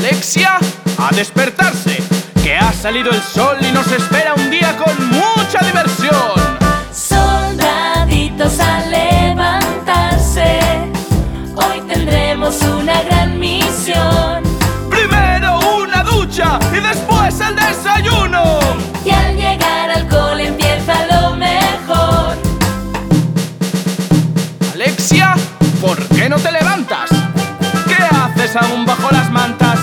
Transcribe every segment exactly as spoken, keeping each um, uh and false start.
Alexia, a despertarse, que ha salido el sol y nos espera un día con mucha diversión. Soldaditos a levantarse, hoy tendremos una gran misión. Primero una ducha y después el desayuno. Y al llegar al cole empieza lo mejor. Alexia, ¿por qué no te levantas? ¿Qué haces aún bajo las mantas?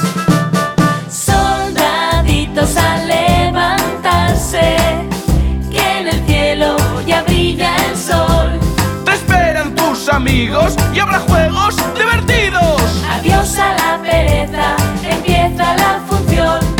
Soldaditos a levantarse, que en el cielo ya brilla el sol. Te esperan tus amigos y habrá juegos divertidos. Adiós a la pereza, empieza la función.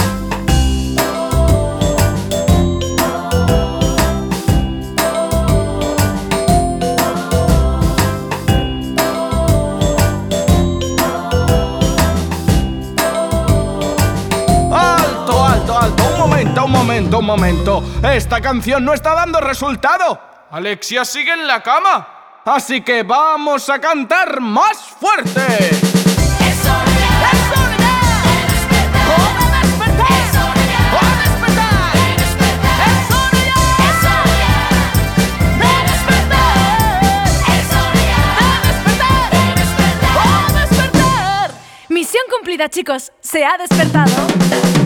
¡Alto, alto, alto! Un momento, un momento, un momento. Esta canción no está dando resultado. Alexia sigue en la cama. Así que vamos a cantar más fuerte. ¡Es hora ya! ¡Es hora ya! ¡De despertar! ¡Hora de despertar! ¡Es hora ya! ¡Hora de despertar! ¡De despertar! ¡Es hora ya! ¡Es hora ya! ¡De despertar! ¡Es hora ya! ¡De despertar! ¡De despertar! ¡Hora de despertar! Misión cumplida, chicos. Se ha despertado.